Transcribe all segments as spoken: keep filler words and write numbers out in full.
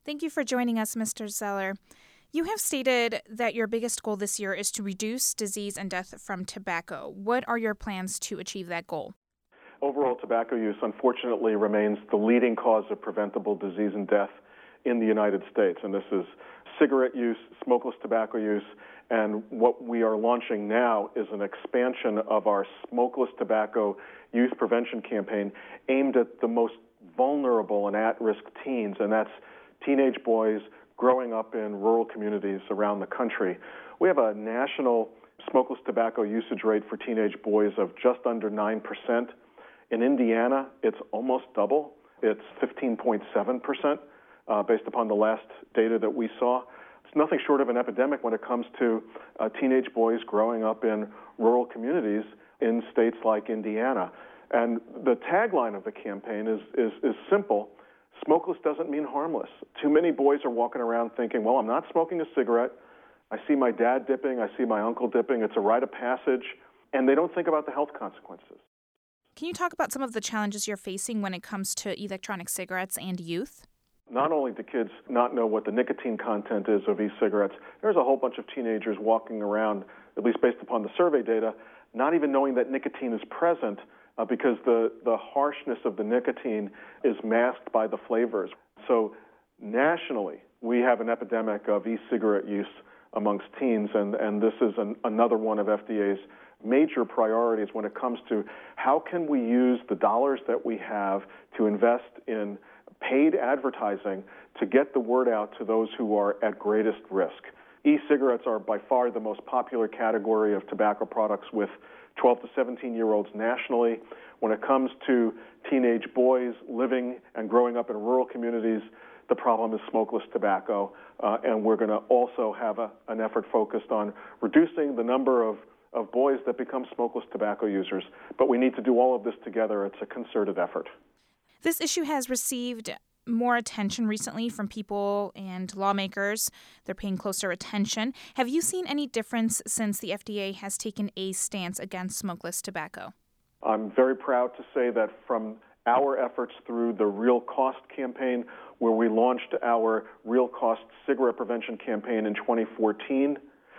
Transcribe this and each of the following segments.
Thank you for joining us, Mister Zeller. You have stated that your biggest goal this year is to reduce disease and death from tobacco. What are your plans to achieve that goal? Overall, tobacco use, unfortunately, remains the leading cause of preventable disease and death in the United States. And this is cigarette use, smokeless tobacco use, and what we are launching now is an expansion of our smokeless tobacco youth prevention campaign aimed at the most vulnerable and at-risk teens, and that's teenage boys growing up in rural communities around the country. We have a national smokeless tobacco usage rate for teenage boys of just under nine percent. In Indiana, it's almost double. It's fifteen point seven percent uh, based upon the last data that we saw. It's nothing short of an epidemic when it comes to uh, teenage boys growing up in rural communities in states like Indiana. And the tagline of the campaign is, is, is simple. Smokeless doesn't mean harmless. Too many boys are walking around thinking, well, I'm not smoking a cigarette. I see my dad dipping. I see my uncle dipping. It's a rite of passage. And they don't think about the health consequences. Can you talk about some of the challenges you're facing when it comes to electronic cigarettes and youth? Not only do kids not know what the nicotine content is of e-cigarettes, there's a whole bunch of teenagers walking around, at least based upon the survey data, not even knowing that nicotine is present uh, because the, the harshness of the nicotine is masked by the flavors. So nationally, we have an epidemic of e-cigarette use amongst teens, and, and this is an, another one of F D A's major priorities when it comes to how can we use the dollars that we have to invest in paid advertising to get the word out to those who are at greatest risk. E-cigarettes are by far the most popular category of tobacco products with twelve to seventeen-year-olds nationally. When it comes to teenage boys living and growing up in rural communities, the problem is smokeless tobacco, uh, and we're going to also have a, an effort focused on reducing the number of, of boys that become smokeless tobacco users. But we need to do all of this together. It's a concerted effort. This issue has received more attention recently from people and lawmakers. They're paying closer attention. Have you seen any difference since the F D A has taken a stance against smokeless tobacco? I'm very proud to say that from our efforts through the Real Cost campaign, where we launched our Real Cost cigarette prevention campaign in twenty fourteen,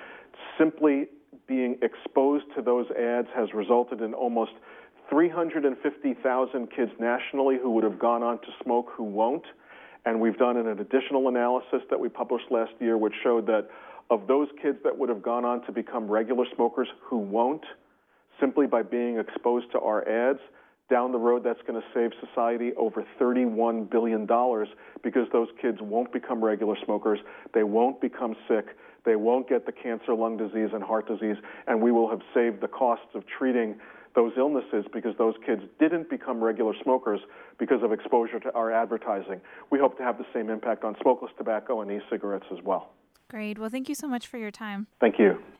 simply being exposed to those ads has resulted in almost three hundred fifty thousand kids nationally who would have gone on to smoke who won't. And we've done an additional analysis that we published last year which showed that of those kids that would have gone on to become regular smokers who won't, simply by being exposed to our ads, down the road that's going to save society over thirty-one billion dollars because those kids won't become regular smokers, they won't become sick, they won't get the cancer, lung disease, and heart disease, and we will have saved the costs of treating those illnesses because those kids didn't become regular smokers because of exposure to our advertising. We hope to have the same impact on smokeless tobacco and e-cigarettes as well. Great. Well, thank you so much for your time. Thank you.